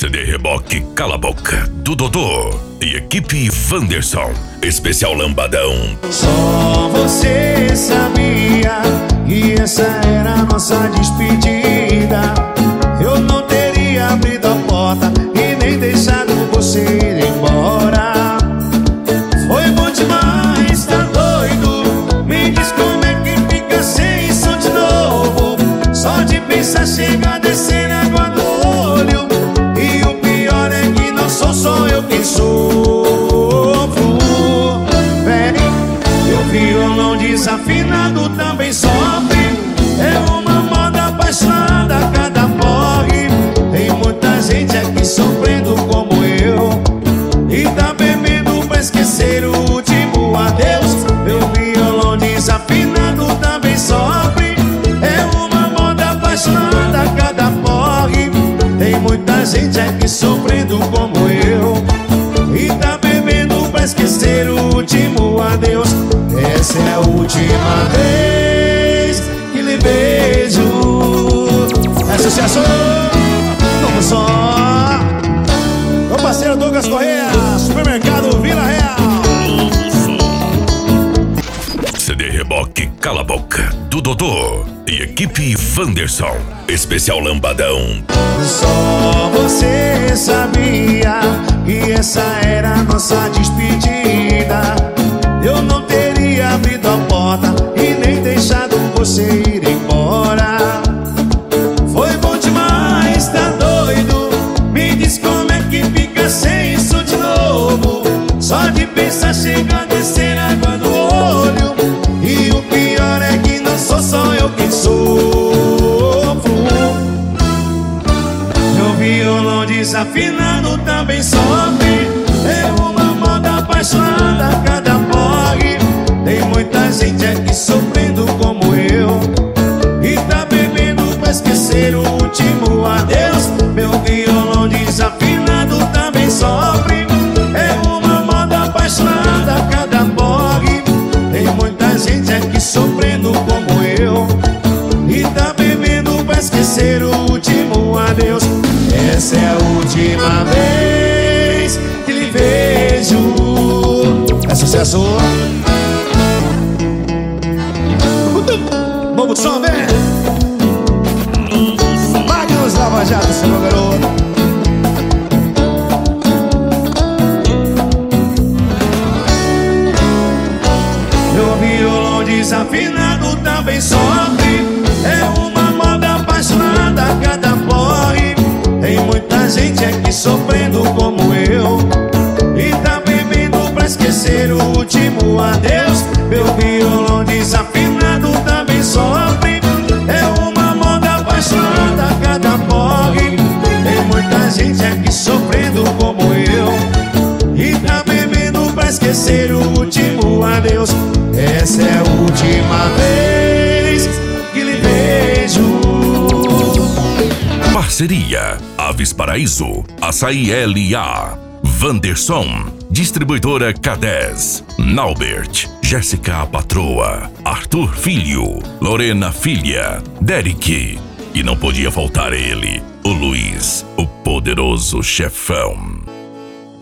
CD Reboque Cala a Boca, do Dodô e equipe Wanderson. Especial Lambadão. Só você sabia que essa era a nossa despedida. Eu não teria abrido a porta e nem deixado você ir embora. Foi bom demais, tá doido? Me diz como é que fica sem isso de novo. Só de pensar chega a descer água no olho. E o pior é que não sou só eu quem sofro. Vem, meu violão desafinado também sofre. É uma moda apaixonada a cada porre. Tem muita gente aqui sofrendo como eu e tá bebendo pra esquecer o último adeus. Meu violão desafinado também sofre. É uma moda apaixonada a cada porre. Tem muita gente aqui sofrendo como eu e tá bebendo pra esquecer o último adeus. Essa é a última vez que lhe vejo. É sucesso! Vamos só! Meu parceiro Douglas Correia, Supermercado Vila Real. CD Reboque Cala a Boca, do Dodô e equipe Wanderson. Especial Lambadão. Só você sabia que essa era a nossa despedida. Eu não teria abrido a porta e nem deixado você ir embora. Foi bom demais, tá doido? Me diz como é que fica sem isso de novo. Só de pensar chega a descer água no olho. E o pior é que não sou só eu quem sofro. Meu violão desafinado também sofre. É uma moda apaixonada a cada porre. Tem muita gente aqui sofrendo como eu e tá bebendo pra esquecer o último adeus. Meu violão desafinado também sofre. É uma moda apaixonada a cada porre. Tem muita gente aqui sofrendo como eu e tá bebendo pra esquecer o último adeus. Essa é a última vez que lhe vejo. É sucesso! Vamos só ver! Magnus Lava Jato, seu garoto. Meu violão desafinado também sofre. É uma moda apaixonada a cada porre. Tem muita gente aqui sofrendo como eu e tá bebendo pra esquecer o último adeus. Meu violão desafinado também sofre. É uma moda apaixonada a cada porre. Tem muita gente aqui sofrendo como eu e tá bebendo pra esquecer o último adeus. Essa é a última vez que lhe vejo. Parceria Aves Paraíso, Açaí L.A., Wanderson, Distribuidora K10, Naubert, Jéssica a Patroa, Arthur Filho, Lorena Filha, Derek. E não podia faltar ele, o Luiz, o poderoso chefão.